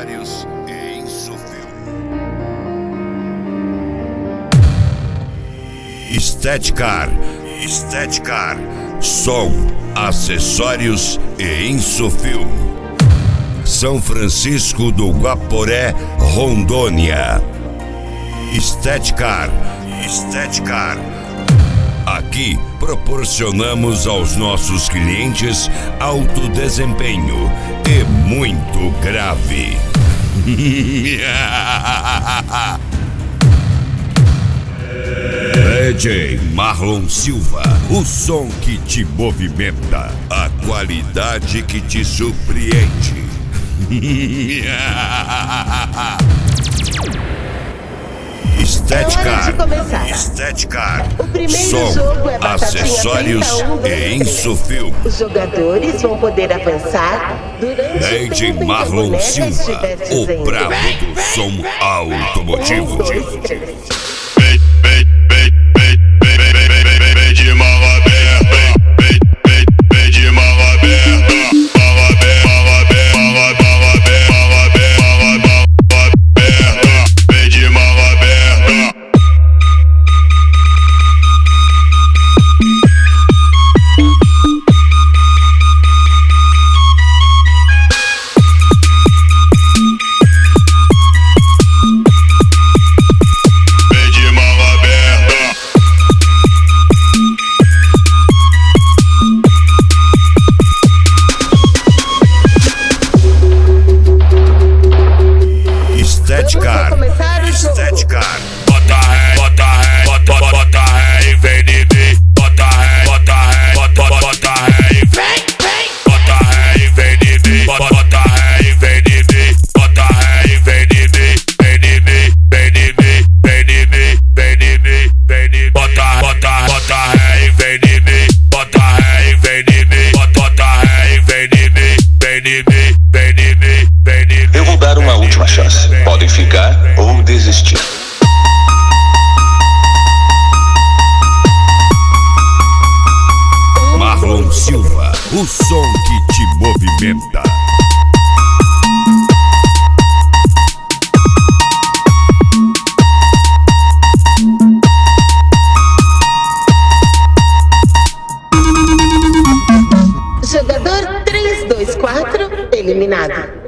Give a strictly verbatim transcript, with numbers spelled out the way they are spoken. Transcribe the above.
acessórios e Insufilme. Estética, Estética, som, acessórios e Insufilme. São Francisco do Guaporé, Rondônia. Estética, Estética. Aqui proporcionamos aos nossos clientes alto desempenho e muito grave. D J Marlon Silva, o som que te movimenta, a qualidade que te surpreende. Estética, Estética, O primeiro som, jogo é Batatinha acessórios trinta e um, e Insufilme. Os jogadores vão poder avançar durante D J o tempo em que a Marlon boneca Silva, estiver o dizendo. brabo do som automotivo. Um, dois, três. De mão aberta, de mão aberta, mão aberta, mão aberta, mão aberta, mão aberta, de mão aberta. De mão aberta. Estética, Vamos começar o jogo. Estética. Bota ré, bota ré, bota, bota ré e vem de mim. Bota ré, bota ré, bota, bota ré e vem, vem. Bota ré e vem de mim. Bota, bota ré e vem de mim. Bota ré e vem de mim. Vem de mim, vem de mim, vem de mim, vem de mim, vem de mim. Bota, bota, bota ré e vem de mim. Bota ré e vem de mim. Bota, bota ré e vem de mim. Vem de mim, vem de mim, vem de mim. Eu vou dar uma última chance. Podem ficar ou desistir. Marlon Silva, o som que te movimenta. Jogador três, dois, quatro, eliminado.